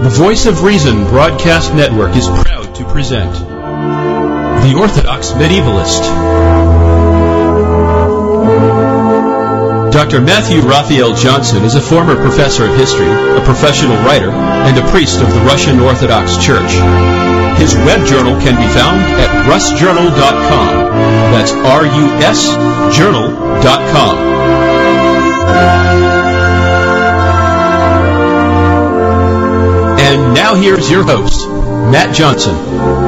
The Voice of Reason Broadcast Network is proud to present The Orthodox Medievalist. Dr. Matthew Raphael Johnson is a former professor of history, a professional writer, and a priest of the Russian Orthodox Church. His web journal can be found at rusjournal.com. That's R-U-S journal.com. And now here's your host, Matt Johnson.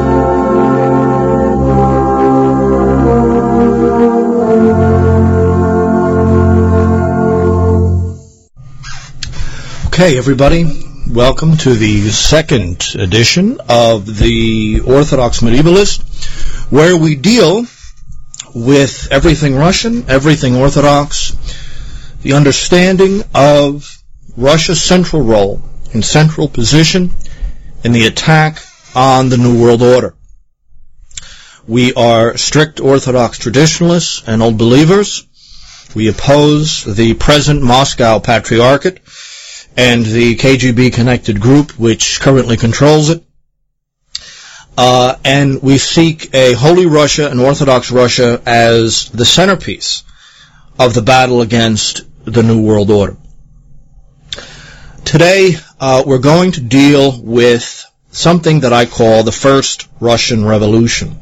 Okay, everybody, welcome to the second edition of the Orthodox Medievalist, where we deal with everything Russian, everything Orthodox, the understanding of Russia's central role and central position in the attack on the New World Order. We are strict Orthodox traditionalists and old believers. We oppose the present Moscow Patriarchate and the KGB-connected group which currently controls it. And we seek a Holy Russia and Orthodox Russia as the centerpiece of the battle against the New World Order. Today, we're going to deal with something that I call the First Russian Revolution.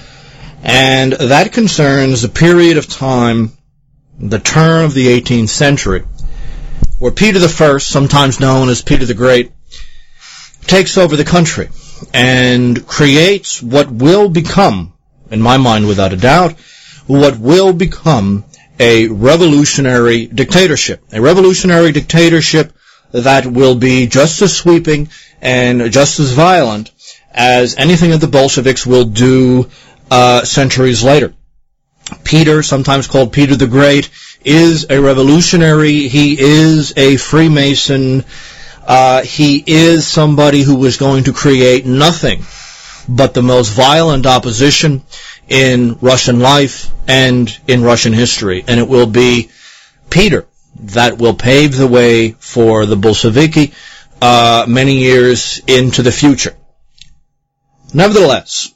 And that concerns a period of time, the turn of the 18th century, where Peter I, sometimes known as Peter the Great, takes over the country and creates what will become, in my mind without a doubt, what will become a revolutionary dictatorship. A revolutionary dictatorship that will be just as sweeping and just as violent as anything that the Bolsheviks will do centuries later. Peter, sometimes called Peter the Great, is a revolutionary. He is a Freemason. He is somebody who was going to create nothing but the most violent opposition in Russian life and in Russian history. And it will be Peter that will pave the way for the Bolsheviki many years into the future. Nevertheless,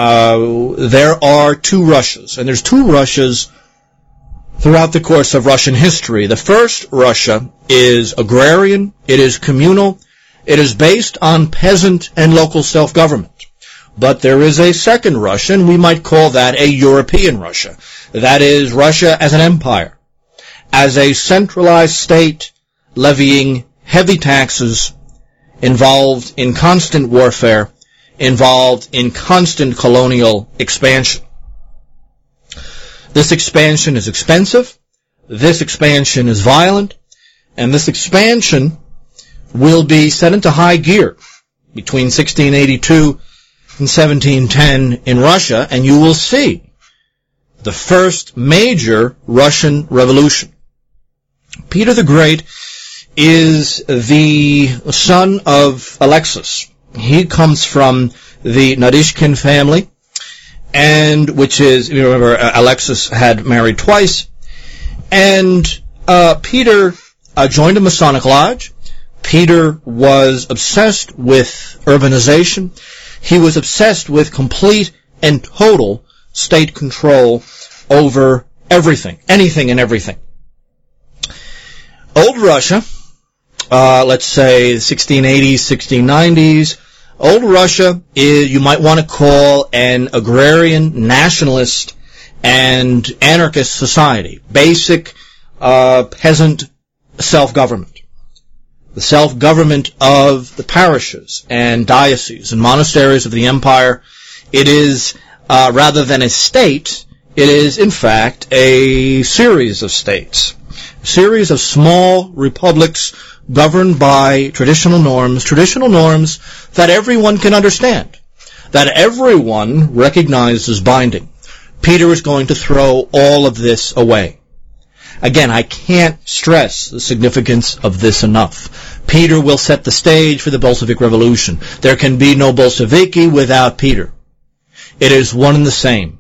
there are two Russias, and there's two Russias throughout the course of Russian history. The first Russia is agrarian, it is communal, it is based on peasant and local self-government. But there is a second Russia, and we might call that a European Russia. That is Russia as an empire, as a centralized state levying heavy taxes, involved in constant warfare, involved in constant colonial expansion. This expansion is expensive, this expansion is violent, and this expansion will be set into high gear between 1682 and 1710 in Russia, and you will see the first major Russian revolution. Peter the Great is the son of Alexis. He comes from the Naryshkin family, and which is, you remember, Alexis had married twice, and Peter joined a Masonic lodge. Peter was obsessed with urbanization. He was obsessed with complete and total state control over everything, anything and everything. Old Russia, let's say 1680s, 1690s, Old Russia is, you might want to call, an agrarian, nationalist, and anarchist society. Basic peasant self-government. The self-government of the parishes and dioceses and monasteries of the empire. It is, rather than a state, it is, in fact, a series of states. A series of small republics governed by traditional norms that everyone can understand, that everyone recognizes as binding. Peter is going to throw all of this away. Again, I can't stress the significance of this enough. Peter will set the stage for the Bolshevik Revolution. There can be no Bolsheviki without Peter. It is one and the same.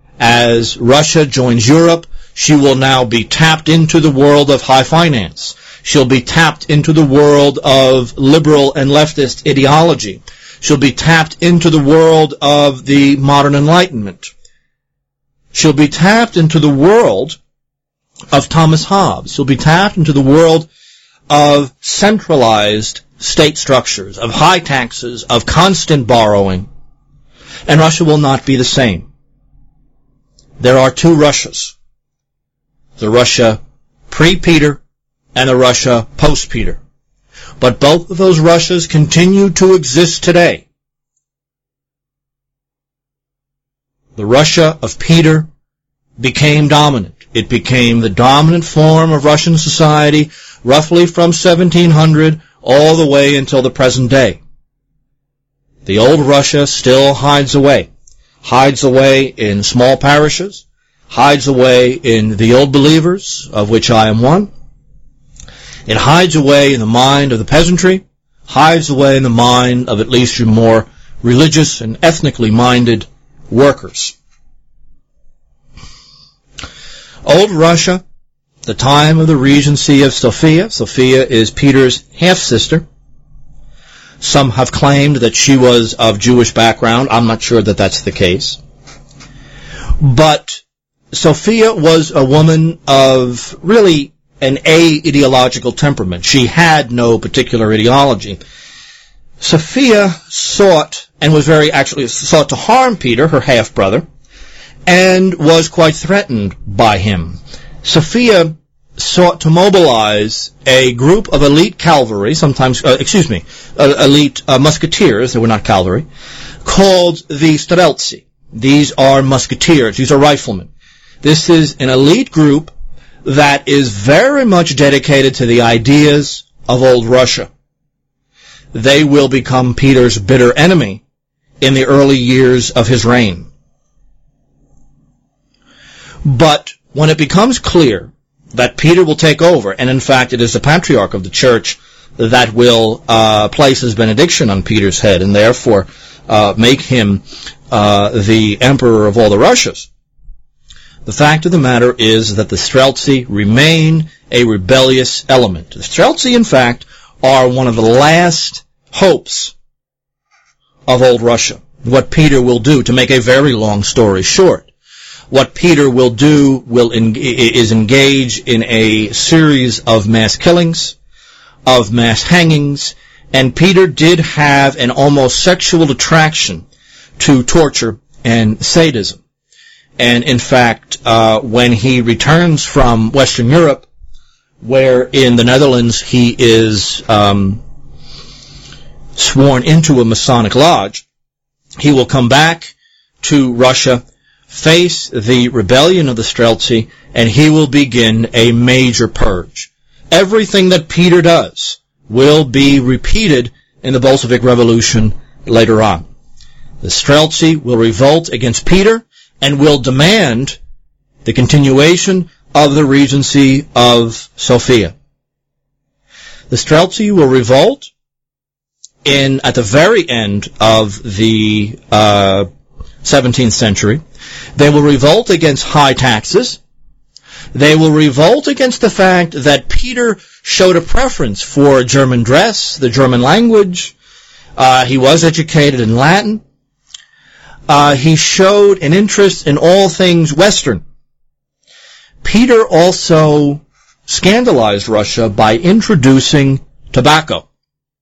As Russia joins Europe, she will now be tapped into the world of high finance. She'll be tapped into the world of liberal and leftist ideology. She'll be tapped into the world of the modern Enlightenment. She'll be tapped into the world of Thomas Hobbes. She'll be tapped into the world of centralized state structures, of high taxes, of constant borrowing. And Russia will not be the same. There are two Russias. The Russia pre-Peter and the Russia post-Peter. But both of those Russias continue to exist today. The Russia of Peter became dominant. It became the dominant form of Russian society roughly from 1700 all the way until the present day. The old Russia still hides away in small parishes, hides away in the old believers, of which I am one. It hides away in the mind of the peasantry, hides away in the mind of at least your more religious and ethnically minded workers. Old Russia, the time of the regency of Sophia. Sophia is Peter's half-sister. Some have claimed that she was of Jewish background. I'm not sure that that's the case. But Sophia was a woman of really an a-ideological temperament. She had no particular ideology. Sophia sought to harm Peter, her half-brother, and was quite threatened by him. Sophia sought to mobilize a group of elite cavalry, elite musketeers, they were not cavalry, called the Streltsy. These are musketeers, these are riflemen. This is an elite group that is very much dedicated to the ideas of old Russia. They will become Peter's bitter enemy in the early years of his reign. But when it becomes clear that Peter will take over, and in fact it is the patriarch of the church that will place his benediction on Peter's head and therefore make him the emperor of all the Russias, the fact of the matter is that the Streltsy remain a rebellious element. The Streltsy, in fact, are one of the last hopes of old Russia. What Peter will do, to make a very long story short, what Peter will do is engage in a series of mass killings, of mass hangings, and Peter did have an almost sexual attraction to torture and sadism. And in fact, when he returns from Western Europe, where in the Netherlands he is sworn into a Masonic lodge, he will come back to Russia, face the rebellion of the Streltsy, and he will begin a major purge. Everything that Peter does will be repeated in the Bolshevik Revolution later on. The Streltsy will revolt against Peter and will demand the continuation of the regency of Sophia. The Streltsy will revolt at the very end of the 17th century. They will revolt against high taxes. They will revolt against the fact that Peter showed a preference for German dress, the German language. He was educated in Latin. He showed an interest in all things Western. Peter also scandalized Russia by introducing tobacco.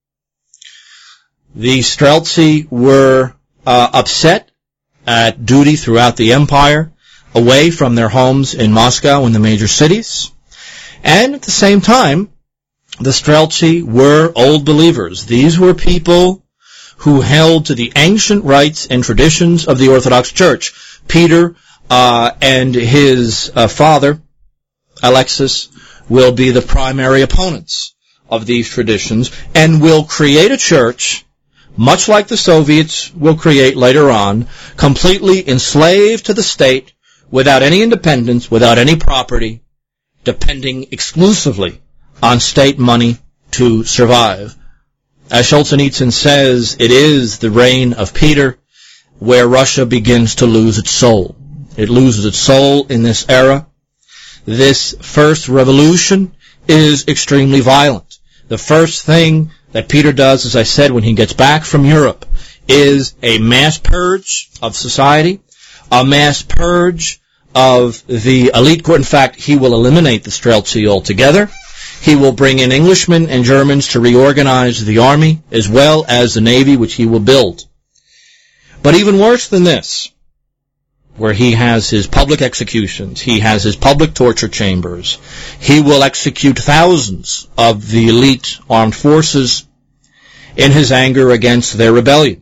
The Streltsy were upset at duty throughout the empire, away from their homes in Moscow and the major cities. And at the same time, the Streltsy were old believers. These were people who held to the ancient rites and traditions of the Orthodox Church. Peter and his father, Alexis, will be the primary opponents of these traditions and will create a church, much like the Soviets will create later on, completely enslaved to the state, without any independence, without any property, depending exclusively on state money to survive. As Solzhenitsyn says, it is the reign of Peter where Russia begins to lose its soul. It loses its soul in this era. This first revolution is extremely violent. The first thing that Peter does, as I said, when he gets back from Europe, is a mass purge of society, a mass purge of the elite court. In fact, he will eliminate the Streltsy altogether. He will bring in Englishmen and Germans to reorganize the army, as well as the navy, which he will build. But even worse than this, where he has his public executions, he has his public torture chambers, he will execute thousands of the elite armed forces in his anger against their rebellion.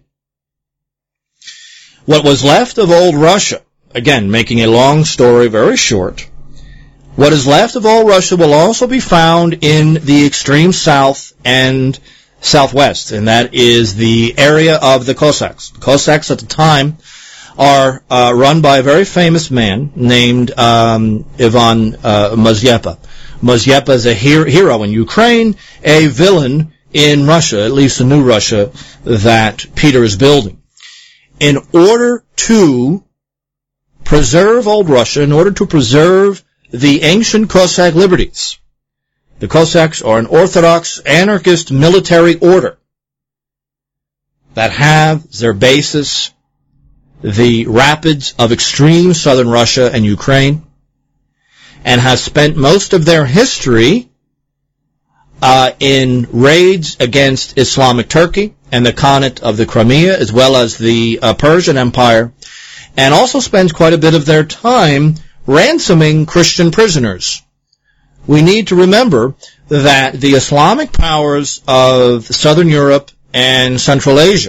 What was left of old Russia, again, making a long story very short, what is left of old Russia will also be found in the extreme south and southwest, and that is the area of the Cossacks. The Cossacks at the time are run by a very famous man named Ivan Mazyepa. Mazyepa is a hero in Ukraine, a villain in Russia, at least the new Russia that Peter is building. In order to preserve old Russia, in order to preserve the ancient Cossack liberties, the Cossacks are an orthodox anarchist military order that have their basis the rapids of extreme southern Russia and Ukraine, and has spent most of their history in raids against Islamic Turkey and the Khanate of the Crimea, as well as the Persian Empire, and also spends quite a bit of their time ransoming Christian prisoners. We need to remember that the Islamic powers of Southern Europe and Central Asia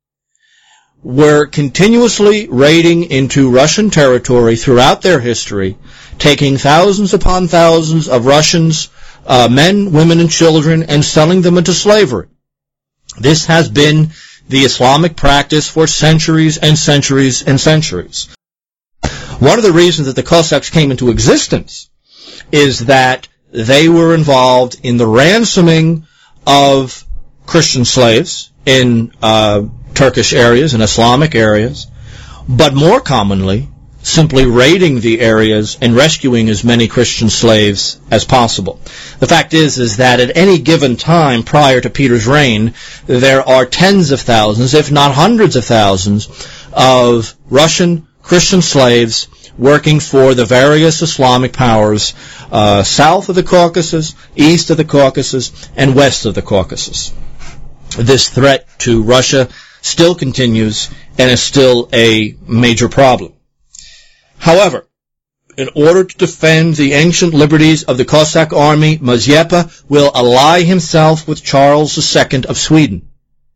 were continuously raiding into Russian territory throughout their history, taking thousands upon thousands of Russians, men, women, and children, and selling them into slavery. This has been the Islamic practice for centuries and centuries and centuries. One of the reasons that the Cossacks came into existence is that they were involved in the ransoming of Christian slaves in Turkish areas and Islamic areas, but more commonly, simply raiding the areas and rescuing as many Christian slaves as possible. The fact is that at any given time prior to Peter's reign, there are tens of thousands, if not hundreds of thousands, of Russian Christian slaves working for the various Islamic powers south of the Caucasus, east of the Caucasus, and west of the Caucasus. This threat to Russia still continues and is still a major problem. However, in order to defend the ancient liberties of the Cossack army, Mazyepa will ally himself with Charles II of Sweden.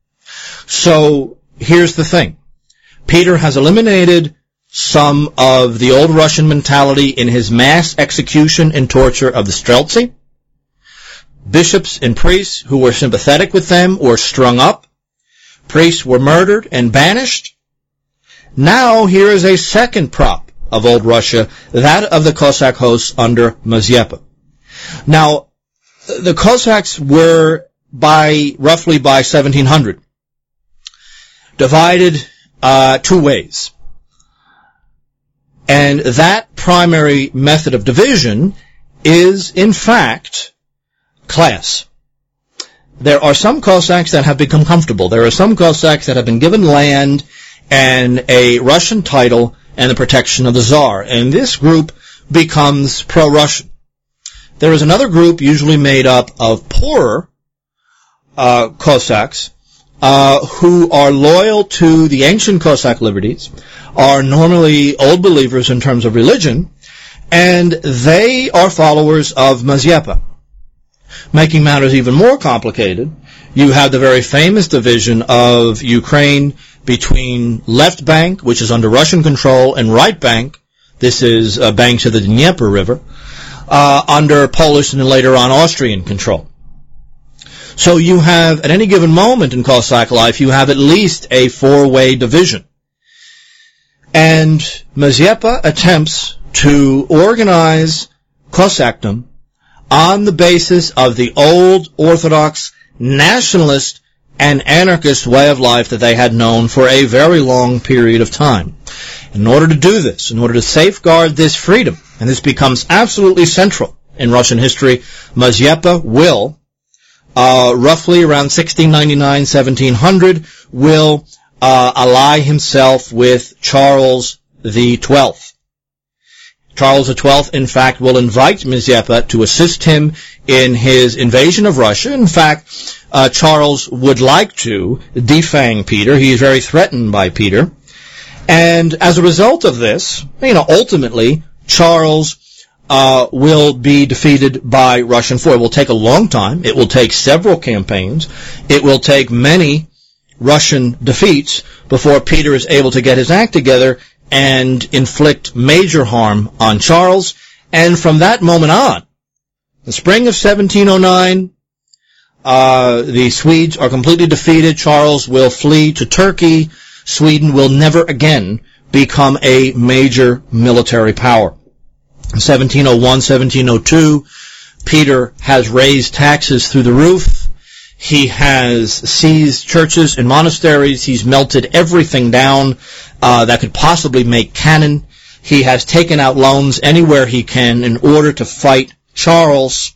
So, here's the thing. Peter has eliminated some of the old Russian mentality in his mass execution and torture of the Streltsy. Bishops and priests who were sympathetic with them were strung up. Priests were murdered and banished. Now here is a second prop of old Russia, that of the Cossack hosts under Mazyepa. Now, the Cossacks were roughly by 1700 divided two ways. And that primary method of division is, in fact, class. There are some Cossacks that have become comfortable. There are some Cossacks that have been given land and a Russian title and the protection of the Tsar. And this group becomes pro-Russian. There is another group usually made up of poorer Cossacks who are loyal to the ancient Cossack liberties, are normally old believers in terms of religion, and they are followers of Mazyepa. Making matters even more complicated, you have the very famous division of Ukraine between left bank, which is under Russian control, and right bank, this is banks of the Dnieper River, under Polish and later on Austrian control. So you have, at any given moment in Cossack life, you have at least a four-way division. And Mazyepa attempts to organize Cossackdom on the basis of the old Orthodox nationalist and anarchist way of life that they had known for a very long period of time. In order to do this, in order to safeguard this freedom, and this becomes absolutely central in Russian history. Mazeppa will, roughly around 1699-1700, will ally himself with Charles the 12th. Charles the 12th, in fact, will invite Mazeppa to assist him in his invasion of Russia. In fact, Charles would like to defang Peter. He is very threatened by Peter. And as a result of this, ultimately, Charles will be defeated by Russian force. It will take a long time. It will take several campaigns. It will take many Russian defeats before Peter is able to get his act together and inflict major harm on Charles. And from that moment on, the spring of 1709, the Swedes are completely defeated. Charles will flee to Turkey. Sweden will never again become a major military power. In 1701, 1702, Peter has raised taxes through the roof. He has seized churches and monasteries. He's melted everything down that could possibly make cannon. He has taken out loans anywhere he can in order to fight Charles.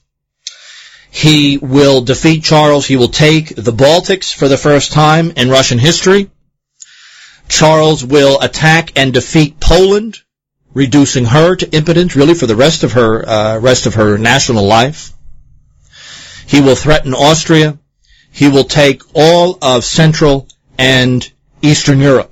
He will defeat Charles. He will take the Baltics for the first time in Russian history. Charles will attack and defeat Poland, reducing her to impotence really for the rest of her national life. He will threaten Austria. He will take all of Central and Eastern Europe.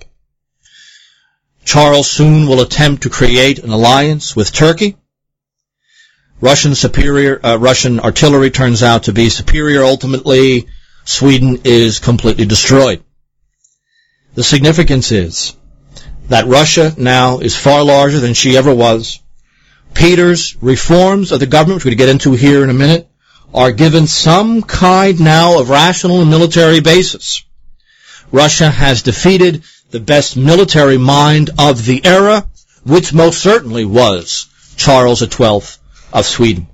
Charles soon will attempt to create an alliance with Turkey. Russian artillery turns out to be superior. Ultimately, Sweden is completely destroyed. The significance is that Russia now is far larger than she ever was. Peter's reforms of the government, which we're going to get into here in a minute, are given some kind now of rational and military basis. Russia has defeated the best military mind of the era, which most certainly was Charles XII of Sweden.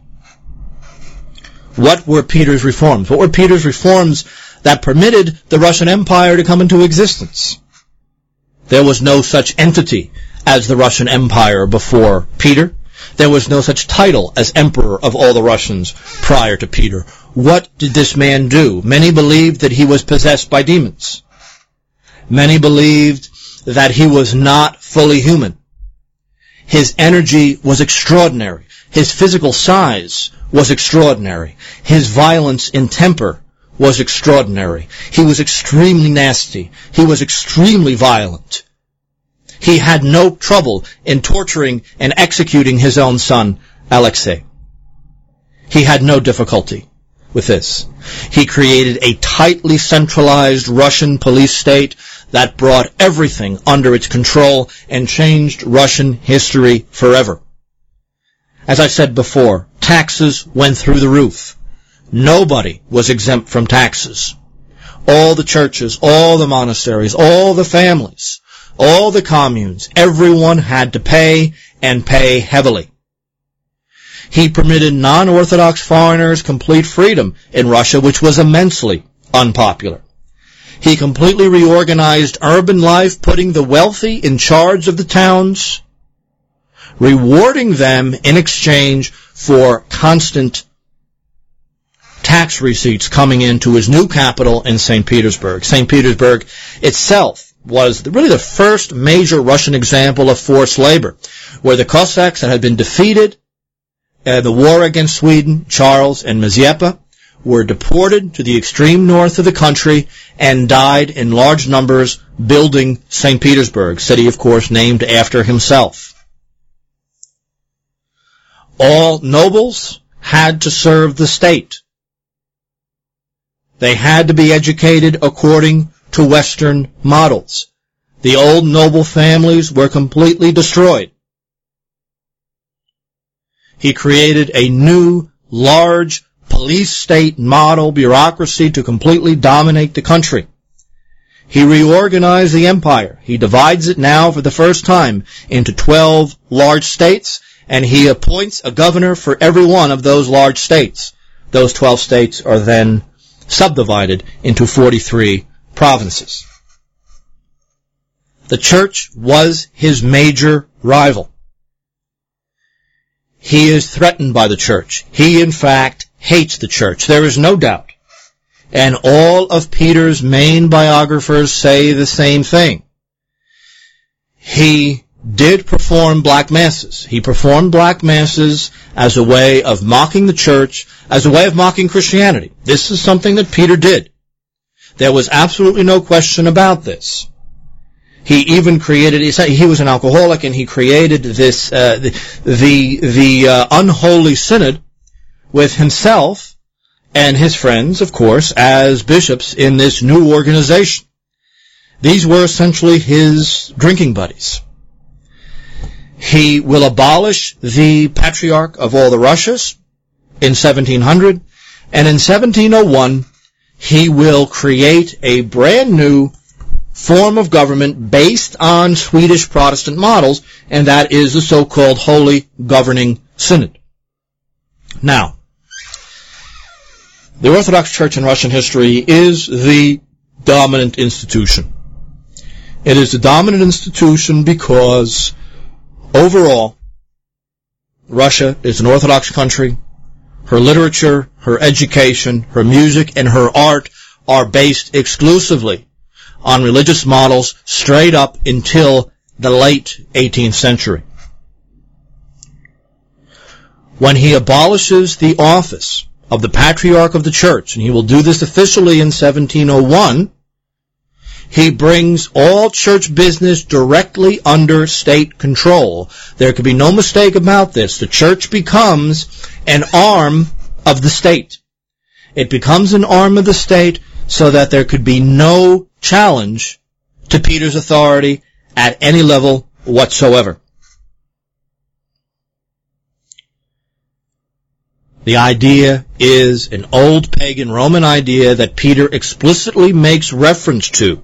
What were Peter's reforms? What were Peter's reforms that permitted the Russian Empire to come into existence? There was no such entity as the Russian Empire before Peter. There was no such title as Emperor of all the Russians prior to Peter. What did this man do? Many believed that he was possessed by demons. Many believed that he was not fully human. His energy was extraordinary. His physical size was extraordinary. His violence in temper was extraordinary. He was extremely nasty. He was extremely violent. He had no trouble in torturing and executing his own son, Alexei. He had no difficulty with this. He created a tightly centralized Russian police state that brought everything under its control and changed Russian history forever. As I said before, taxes went through the roof. Nobody was exempt from taxes. All the churches, all the monasteries, all the families, all the communes, everyone had to pay, and pay heavily. He permitted non-Orthodox foreigners complete freedom in Russia, which was immensely unpopular. He completely reorganized urban life, putting the wealthy in charge of the towns, rewarding them in exchange for constant tax receipts coming into his new capital in St. Petersburg. St. Petersburg itself was really the first major Russian example of forced labor, where the Cossacks that had been defeated in the war against Sweden, Charles and Mazeppa, were deported to the extreme north of the country and died in large numbers building St. Petersburg, city, of course, named after himself. All nobles had to serve the state. They had to be educated according to Western models. The old noble families were completely destroyed. He created a new, large police state model bureaucracy to completely dominate the country. He reorganized the empire. He divides it now for the first time into 12 large states, and he appoints a governor for every one of those large states. Those 12 states are then subdivided into 43 provinces. The church was his major rival. he is threatened by the church. He, in fact, hates the church. There is no doubt. And all of Peter's main biographers say the same thing. He did perform black masses. He performed black masses as a way of mocking the church, as a way of mocking Christianity. This is something that Peter did. There was absolutely no question about this. He even created, he was an alcoholic, and he created this, the unholy synod with himself and his friends, of course, as bishops in this new organization. These were essentially his drinking buddies. He will abolish the Patriarch of all the Russias in 1700, and in 1701, he will create a brand new form of government based on Swedish Protestant models, and that is the so-called Holy Governing Synod. Now, the Orthodox Church in Russian history is the dominant institution. It is the dominant institution because, overall, Russia is an Orthodox country. Her literature, her education, her music, and her art are based exclusively on religious models straight up until the late 18th century. When he abolishes the office of the Patriarch of the Church, and he will do this officially in 1701, he brings all church business directly under state control. There can be no mistake about this. The church becomes an arm of the state. It becomes an arm of the state so that there could be no challenge to Peter's authority at any level whatsoever. The idea is an old pagan Roman idea that Peter explicitly makes reference to,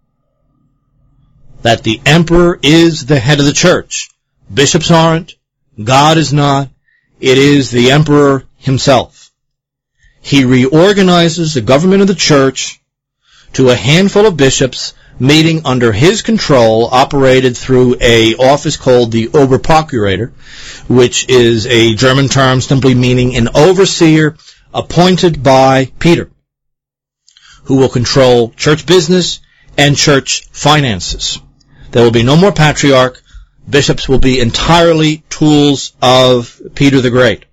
that the emperor is the head of the church. Bishops aren't. God is not. It is the emperor himself. He reorganizes the government of the church to a handful of bishops meeting under his control, operated through a office called the Oberprokurator, which is a German term simply meaning an overseer appointed by Peter, who will control church business and church finances. There will be no more patriarch. Bishops will be entirely tools of Peter the Great.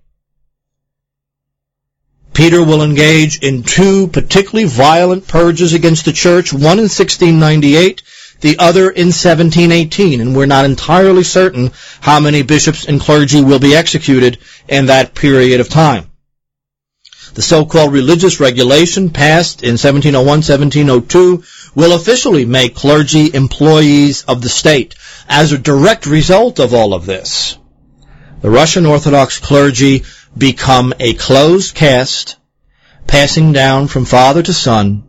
Peter will engage in two particularly violent purges against the church, one in 1698, the other in 1718, and we're not entirely certain how many bishops and clergy will be executed in that period of time. The so-called religious regulation passed in 1701-1702 will officially make clergy employees of the state. As a direct result of all of this, the Russian Orthodox clergy become a closed caste, passing down from father to son,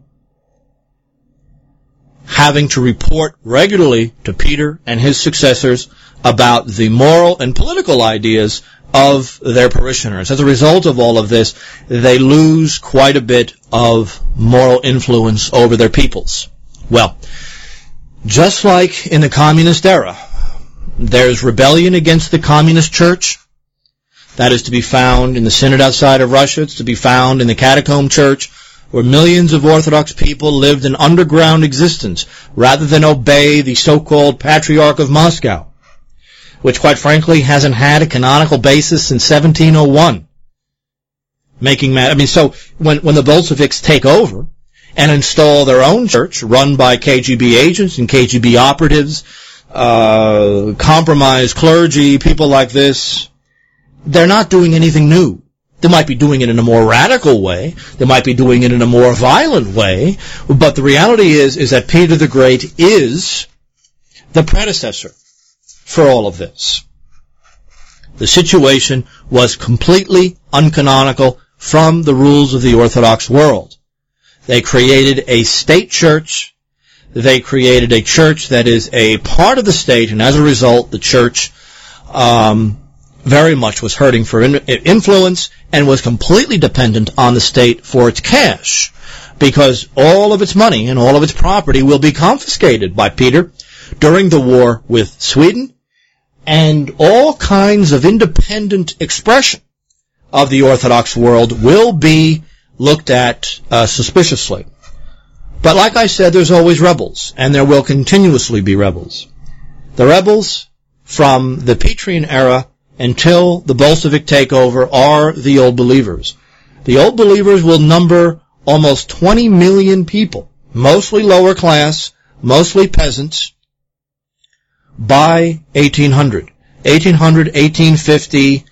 having to report regularly to Peter and his successors about the moral and political ideas of their parishioners. As a result of all of this, they lose quite a bit of moral influence over their peoples. Well, just like in the communist era, there's rebellion against the communist church. That is to be found in the synod outside of Russia. It's to be found in the catacomb church, where millions of Orthodox people lived an underground existence rather than obey the so-called Patriarch of Moscow, which quite frankly hasn't had a canonical basis since 1701. So when the Bolsheviks take over and install their own church run by KGB agents and KGB operatives, compromised clergy, people like this, they're not doing anything new. They might be doing it in a more radical way. They might be doing it in a more violent way. But the reality is that Peter the Great is the predecessor for all of this. The situation was completely uncanonical from the rules of the Orthodox world. They created a state church. They created a church that is a part of the state, and as a result, the church very much was hurting for influence and was completely dependent on the state for its cash, because all of its money and all of its property will be confiscated by Peter during the war with Sweden and all kinds of independent expression of the Orthodox world will be looked at suspiciously. But like I said, there's always rebels, and there will continuously be rebels. The rebels from the Petrine era until the Bolshevik takeover are the Old Believers. The Old Believers will number almost 20 million people, mostly lower class, mostly peasants, by 1800. 1850,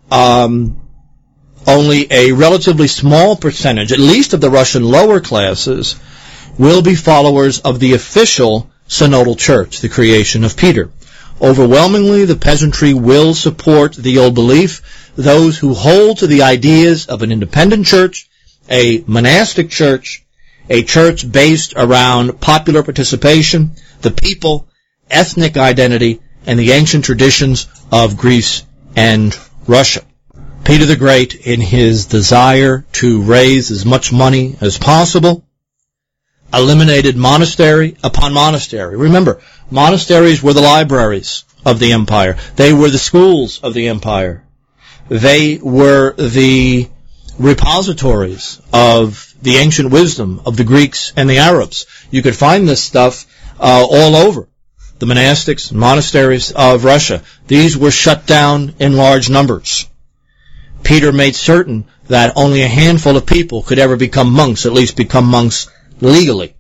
only a relatively small percentage, at least of the Russian lower classes, will be followers of the official synodal church, the creation of Peter. Overwhelmingly, the peasantry will support the old belief. Those who hold to the ideas of an independent church, a monastic church, a church based around popular participation, the people, ethnic identity, and the ancient traditions of Greece and Russia. Peter the Great, in his desire to raise as much money as possible, eliminated monastery upon monastery. Remember, monasteries were the libraries of the empire. They were the schools of the empire. They were the repositories of the ancient wisdom of the Greeks and the Arabs. You could find this stuff all over the monastics and monasteries of Russia. These were shut down in large numbers. Peter made certain that only a handful of people could ever become monks, at least become monks legally.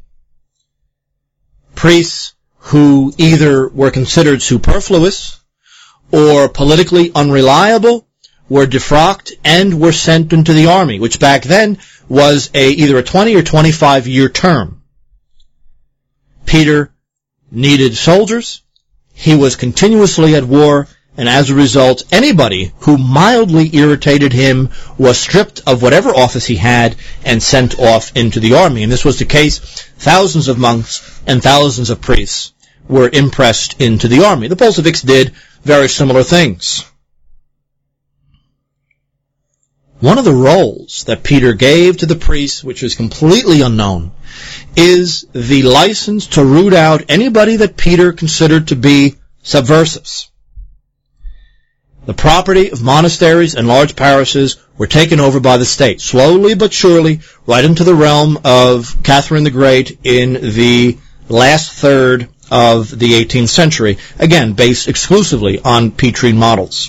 Priests who either were considered superfluous or politically unreliable were defrocked and were sent into the army, which back then was either a 20 or 25-year term. Peter needed soldiers. He was continuously at war, and as a result, anybody who mildly irritated him was stripped of whatever office he had and sent off into the army. And this was the case. Thousands of monks and thousands of priests were impressed into the army. The Bolsheviks did very similar things. One of the roles that Peter gave to the priests, which is completely unknown, is the license to root out anybody that Peter considered to be subversives. The property of monasteries and large parishes were taken over by the state, slowly but surely, right into the realm of Catherine the Great in the last third of the 18th century, again, based exclusively on Petrine models.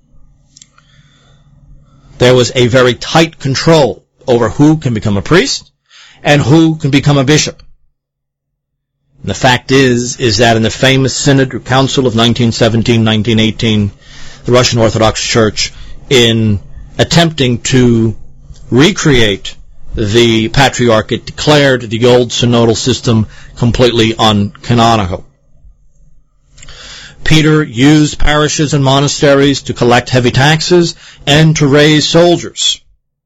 There was a very tight control over who can become a priest and who can become a bishop. And the fact is that in the famous Synod or Council of 1917-1918, the Russian Orthodox Church, in attempting to recreate the Patriarchate, declared the old synodal system completely uncanonical. Peter used parishes and monasteries to collect heavy taxes and to raise soldiers.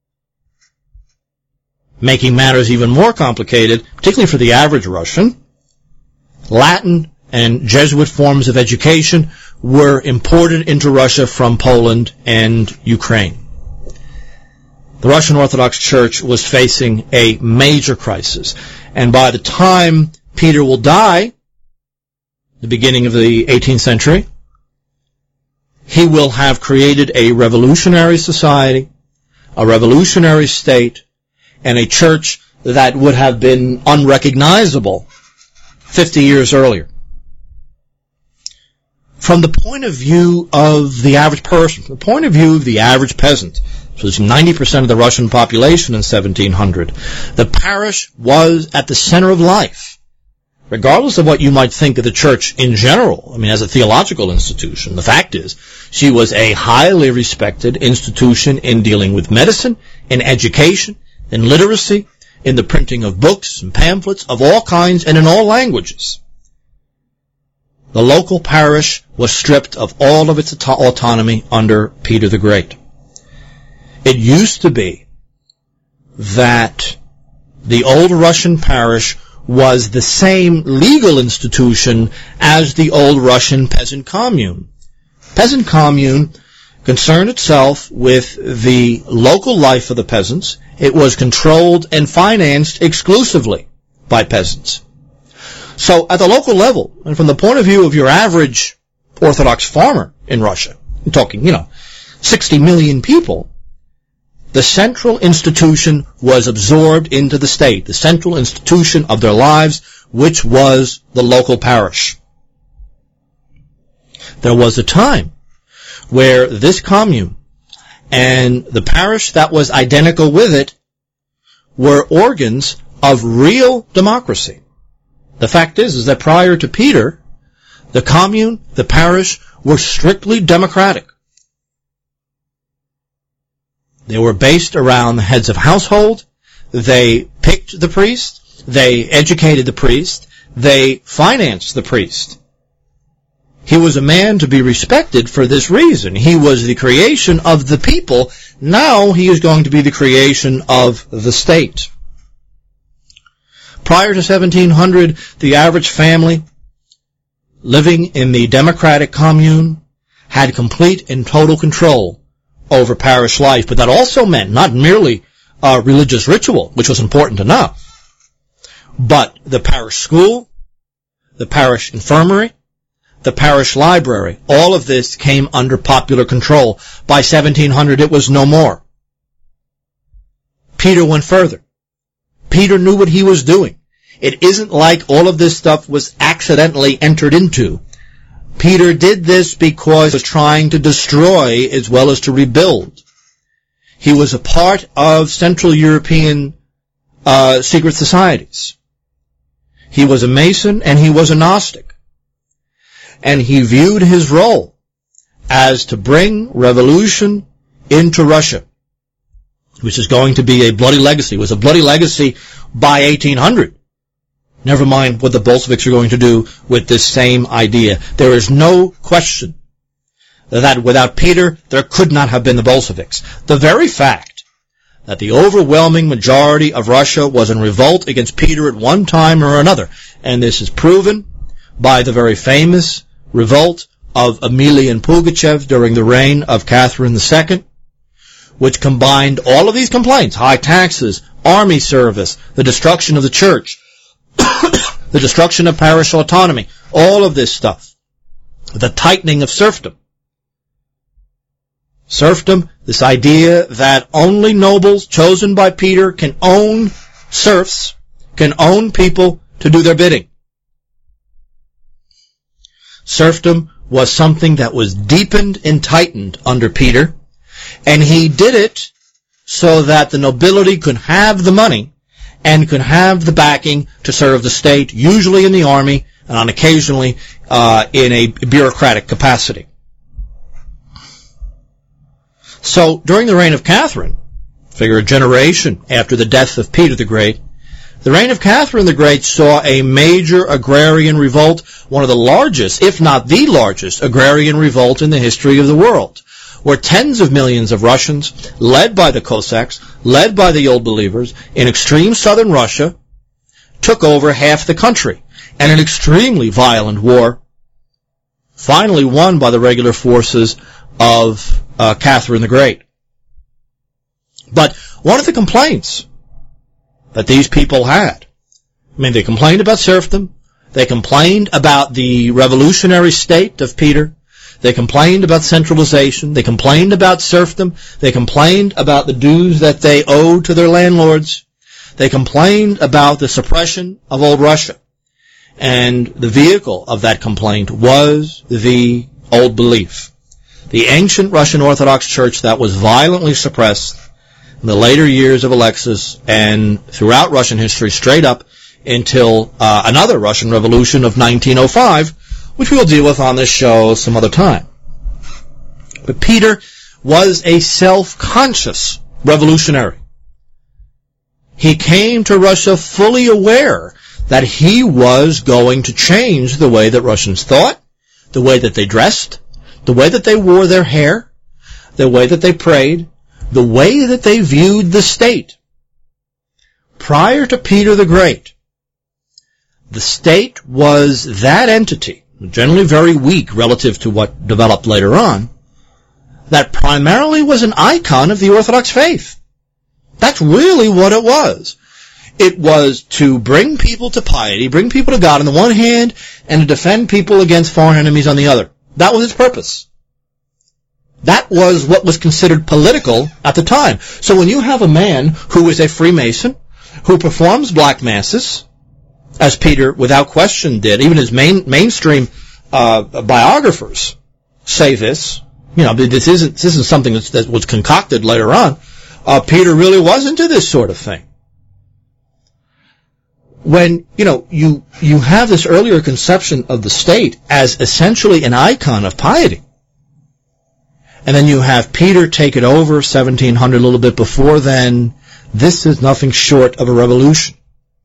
Making matters even more complicated, particularly for the average Russian, Latin and Jesuit forms of education were imported into Russia from Poland and Ukraine. The Russian Orthodox Church was facing a major crisis, and by the time Peter will die, the beginning of the 18th century, he will have created a revolutionary society, a revolutionary state, and a church that would have been unrecognizable 50 years earlier. From the point of view of the average person, from the point of view of the average peasant, which was 90% of the Russian population in 1700, the parish was at the center of life. Regardless of what you might think of the church in general, as a theological institution, the fact is, she was a highly respected institution in dealing with medicine, in education, in literacy, in the printing of books and pamphlets of all kinds and in all languages. The local parish was stripped of all of its autonomy under Peter the Great. It used to be that the old Russian parish was the same legal institution as the old Russian peasant commune. Peasant commune concerned itself with the local life of the peasants. It was controlled and financed exclusively by peasants. So at the local level, and from the point of view of your average Orthodox farmer in Russia, I'm talking, 60 million people, the central institution was absorbed into the state, the central institution of their lives, which was the local parish. There was a time where this commune and the parish that was identical with it were organs of real democracy. The fact is that prior to Peter, the commune, the parish, were strictly democratic. They were based around the heads of household. They picked the priest. They educated the priest. They financed the priest. He was a man to be respected for this reason. He was the creation of the people. Now he is going to be the creation of the state. Prior to 1700, the average family living in the democratic commune had complete and total control over parish life, but that also meant not merely religious ritual, which was important enough, but the parish school, the parish infirmary, the parish library. All of this came under popular control. By 1700, it was no more. Peter went further. Peter knew what he was doing. It isn't like all of this stuff was accidentally entered into. Peter did this because he was trying to destroy as well as to rebuild. He was a part of Central European secret societies. He was a Mason and he was a Gnostic. And he viewed his role as to bring revolution into Russia, which is going to be a bloody legacy. It was a bloody legacy by 1800. Never mind what the Bolsheviks are going to do with this same idea. There is no question that without Peter, there could not have been the Bolsheviks. The very fact that the overwhelming majority of Russia was in revolt against Peter at one time or another, and this is proven by the very famous revolt of Emelian Pugachev during the reign of Catherine II, which combined all of these complaints, high taxes, army service, the destruction of the church, the destruction of parish autonomy, all of this stuff, the tightening of serfdom. Serfdom, this idea that only nobles chosen by Peter can own serfs, can own people to do their bidding. Serfdom was something that was deepened and tightened under Peter, and he did it so that the nobility could have the money and could have the backing to serve the state, usually in the army and occasionally in a bureaucratic capacity. So during the reign of Catherine, figure a generation after the death of Peter the Great, the reign of Catherine the Great saw a major agrarian revolt, one of the largest, if not the largest, agrarian revolt in the history of the world, where tens of millions of Russians, led by the Cossacks, led by the Old Believers, in extreme southern Russia, took over half the country, and an extremely violent war, finally won by the regular forces of Catherine the Great. But one of the complaints that these people had, they complained about serfdom, they complained about the revolutionary state of Peter, they complained about centralization, they complained about serfdom, they complained about the dues that they owed to their landlords, they complained about the suppression of old Russia. And the vehicle of that complaint was the old belief. The ancient Russian Orthodox Church that was violently suppressed in the later years of Alexis and throughout Russian history straight up until another Russian Revolution of 1905, which we'll deal with on this show some other time. But Peter was a self-conscious revolutionary. He came to Russia fully aware that he was going to change the way that Russians thought, the way that they dressed, the way that they wore their hair, the way that they prayed, the way that they viewed the state. Prior to Peter the Great, the state was that entity, generally very weak relative to what developed later on, that primarily was an icon of the Orthodox faith. That's really what it was. It was to bring people to piety, bring people to God on the one hand, and to defend people against foreign enemies on the other. That was its purpose. That was what was considered political at the time. So when you have a man who is a Freemason, who performs black masses, as Peter without question did, even his mainstream biographers say this, this isn't something that was concocted later on. Peter really was into this sort of thing. When, you have this earlier conception of the state as essentially an icon of piety, and then you have Peter take it over, 1700, a little bit before then, this is nothing short of a revolution.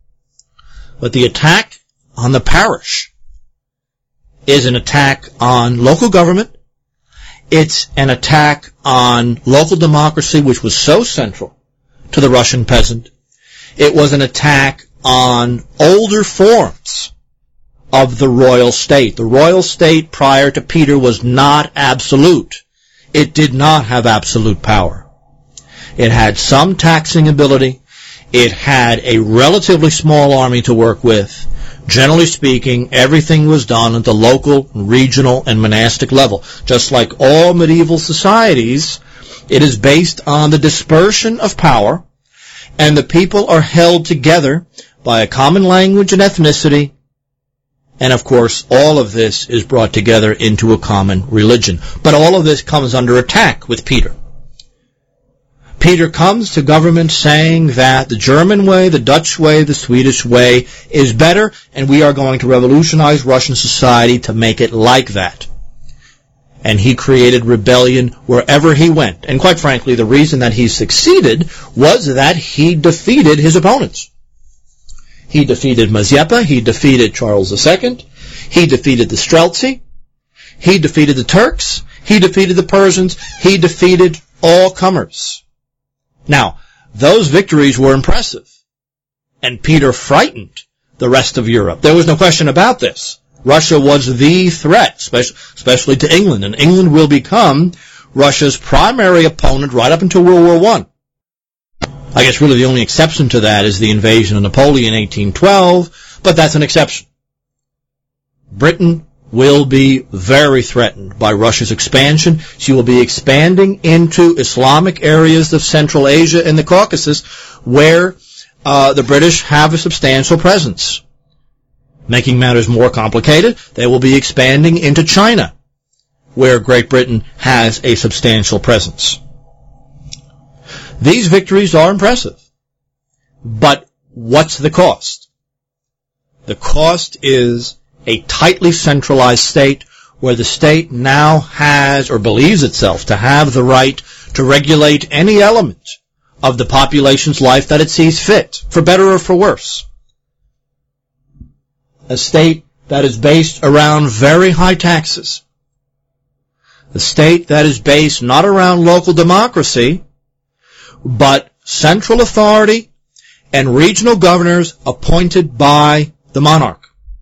But the attack on the parish is an attack on local government. It's an attack on local democracy, which was so central to the Russian peasant. It was an attack on older forms of the royal state. The royal state prior to Peter was not absolute. It did not have absolute power. It had some taxing ability. It had a relatively small army to work with. Generally speaking, everything was done at the local, regional, and monastic level. Just like all medieval societies, it is based on the dispersion of power, and the people are held together by a common language and ethnicity, and of course, all of this is brought together into a common religion. But all of this comes under attack with Peter. Peter comes to government saying that the German way, the Dutch way, the Swedish way is better, and we are going to revolutionize Russian society to make it like that. And he created rebellion wherever he went. And quite frankly, the reason that he succeeded was that he defeated his opponents. He defeated Mazeppa, he defeated Charles II, he defeated the Streltsy, he defeated the Turks, he defeated the Persians, he defeated all comers. Now, those victories were impressive, and Peter frightened the rest of Europe. There was no question about this. Russia was the threat, especially to England, and England will become Russia's primary opponent right up until World War I. I guess really the only exception to that is the invasion of Napoleon in 1812, but that's an exception. Britain will be very threatened by Russia's expansion. She will be expanding into Islamic areas of Central Asia and the Caucasus, where the British have a substantial presence. Making matters more complicated, they will be expanding into China, where Great Britain has a substantial presence. These victories are impressive, but what's the cost? The cost is a tightly centralized state where the state now has or believes itself to have the right to regulate any element of the population's life that it sees fit, for better or for worse. A state that is based around very high taxes. A state that is based not around local democracy, but central authority and regional governors appointed by the monarch.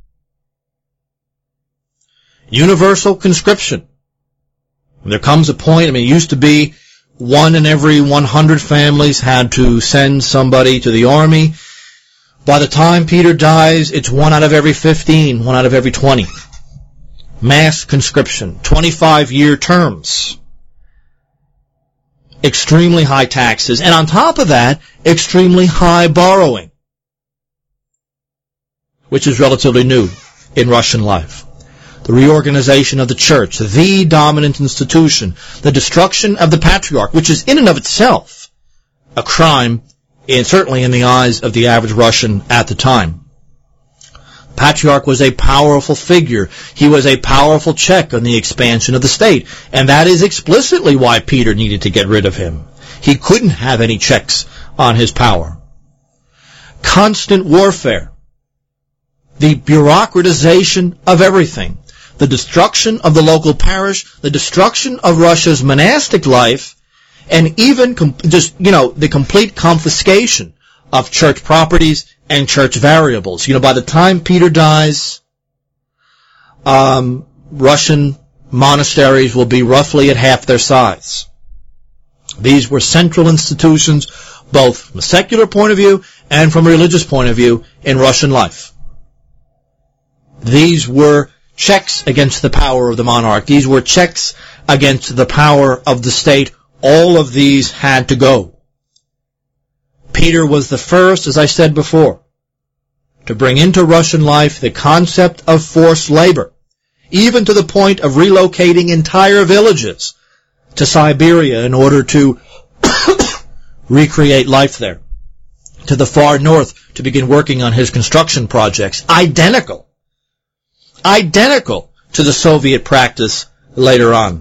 Universal conscription. There comes a point, it used to be 1 in every 100 families had to send somebody to the army. By the time Peter dies, it's 1 out of every 15, 1 out of every 20. Mass conscription, 25-year terms. Extremely high taxes, and on top of that, extremely high borrowing, which is relatively new in Russian life. The reorganization of the church, the dominant institution, the destruction of the patriarch, which is in and of itself a crime, certainly in the eyes of the average Russian at the time. Patriarch was a powerful figure. He was a powerful check on the expansion of the state, and that is explicitly why Peter needed to get rid of him. He couldn't have any checks on his power. Constant warfare. The bureaucratization of everything. The destruction of the local parish, the destruction of Russia's monastic life, and even the complete confiscation of church properties and church variables. By the time Peter dies, Russian monasteries will be roughly at half their size. These were central institutions, both from a secular point of view and from a religious point of view in Russian life. These were checks against the power of the monarch. These were checks against the power of the state. All of these had to go. Peter was the first, as I said before, to bring into Russian life the concept of forced labor, even to the point of relocating entire villages to Siberia in order to recreate life there, to the far north to begin working on his construction projects, identical to the Soviet practice later on.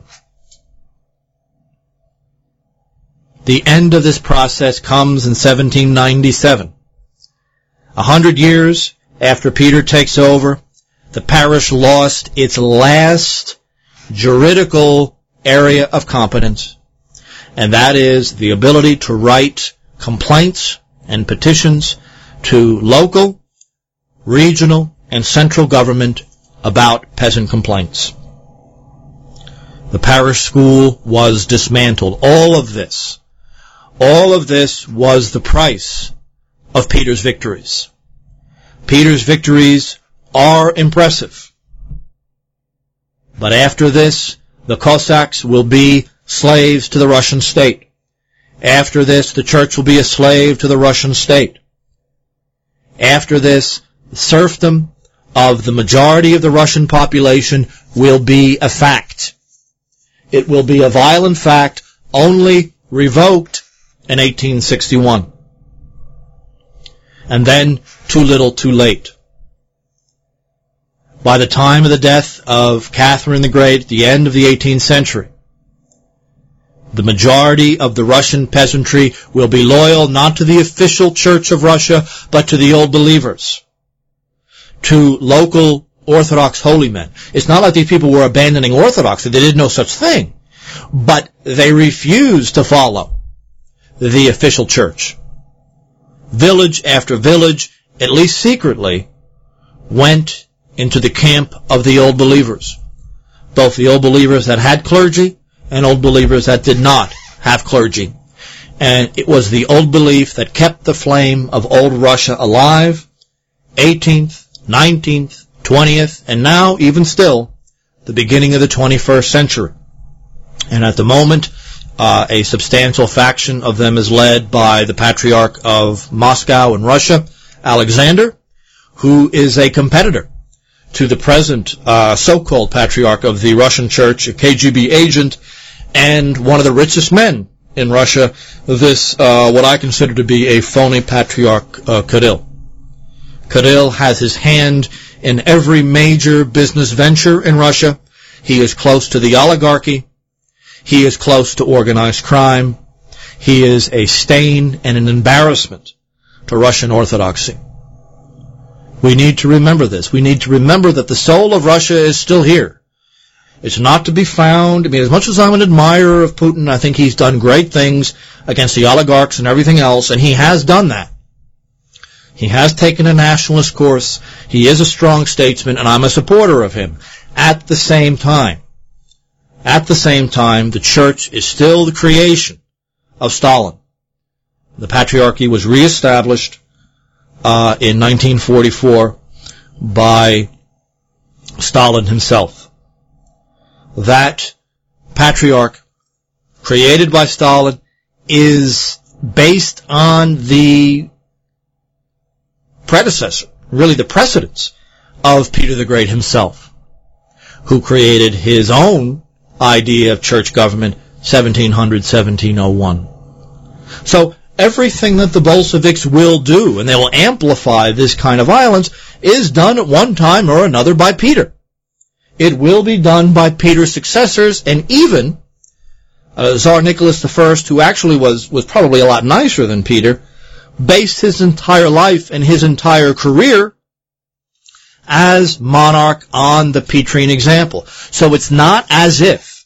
The end of this process comes in 1797. 100 years after Peter takes over, the parish lost its last juridical area of competence, and that is the ability to write complaints and petitions to local, regional, and central government about peasant complaints. The parish school was dismantled. All of this was the price of Peter's victories. Peter's victories are impressive. But after this, the Cossacks will be slaves to the Russian state. After this, the church will be a slave to the Russian state. After this, the serfdom of the majority of the Russian population will be a fact. It will be a violent fact, only revoked in 1861. And then, too little, too late. By the time of the death of Catherine the Great at the end of the 18th century, the majority of the Russian peasantry will be loyal not to the official Church of Russia, but to the Old Believers, to local Orthodox holy men. It's not like these people were abandoning Orthodoxy. They did no such thing. But they refused to follow the official church. Village after village, at least secretly, went into the camp of the Old Believers. Both the Old Believers that had clergy and Old Believers that did not have clergy. And it was the Old Belief that kept the flame of Old Russia alive, 18th, 19th, 20th, and now, even still, the beginning of the 21st century. And at the moment, a substantial faction of them is led by the Patriarch of Moscow in Russia, Alexander, who is a competitor to the present so-called Patriarch of the Russian Church, a KGB agent, and one of the richest men in Russia, this, what I consider to be a phony Patriarch, Kirill. Kirill has his hand in every major business venture in Russia. He is close to the oligarchy. He is close to organized crime. He is a stain and an embarrassment to Russian Orthodoxy. We need to remember this. We need to remember that the soul of Russia is still here. It's not to be found. I mean, as much as I'm an admirer of Putin, I think he's done great things against the oligarchs and everything else, and he has done that. He has taken a nationalist course. He is a strong statesman, and I'm a supporter of him. At the same time, the church is still the creation of Stalin. The Patriarchy was reestablished in 1944 by Stalin himself. That Patriarch, created by Stalin, is based on the predecessor, really the precedents of Peter the Great himself, who created his own idea of church government, 1700-1701. So everything that the Bolsheviks will do, and they will amplify this kind of violence, is done at one time or another by Peter. It will be done by Peter's successors, and even Tsar Nicholas I, who actually was probably a lot nicer than Peter, based his entire life and his entire career as monarch on the Petrine example. So it's not as if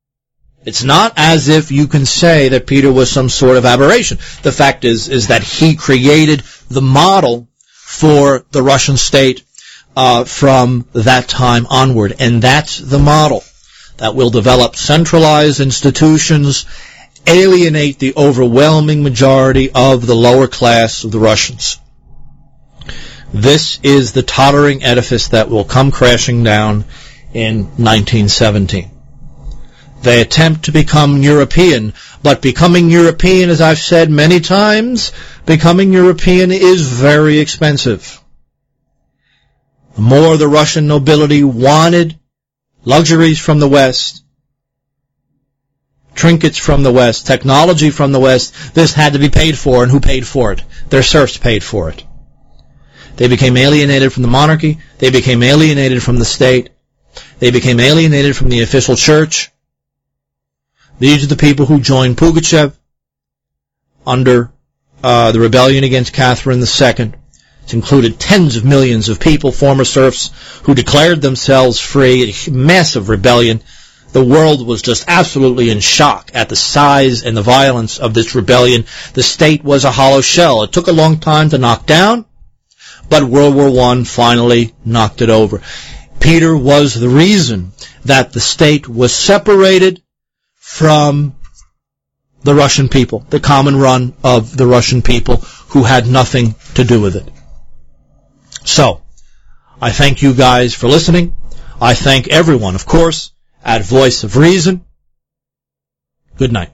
you can say that Peter was some sort of aberration. The fact is that he created the model for the Russian state from that time onward. And that's the model that will develop centralized institutions, alienate the overwhelming majority of the lower class of the Russians. This is the tottering edifice that will come crashing down in 1917. They attempt to become European, but becoming European, as I've said many times, becoming European is very expensive. The more the Russian nobility wanted luxuries from the West, trinkets from the West, technology from the West, this had to be paid for, and who paid for it? Their serfs paid for it. They became alienated from the monarchy. They became alienated from the state. They became alienated from the official church. These are the people who joined Pugachev under the rebellion against Catherine II. It included tens of millions of people, former serfs, who declared themselves free, a massive rebellion. The world was just absolutely in shock at the size and the violence of this rebellion. The state was a hollow shell. It took a long time to knock down, but World War I finally knocked it over. Peter was the reason that the state was separated from the Russian people, the common run of the Russian people who had nothing to do with it. So, I thank you guys for listening. I thank everyone, of course, at Voice of Reason. Good night.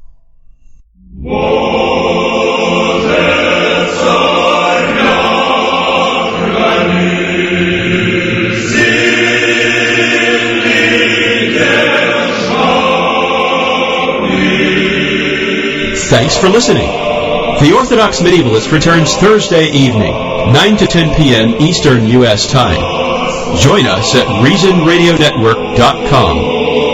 Thanks for listening. The Orthodox Medievalist returns Thursday evening, 9 to 10 p.m. Eastern U.S. Time. Join us at ReasonRadioNetwork.com.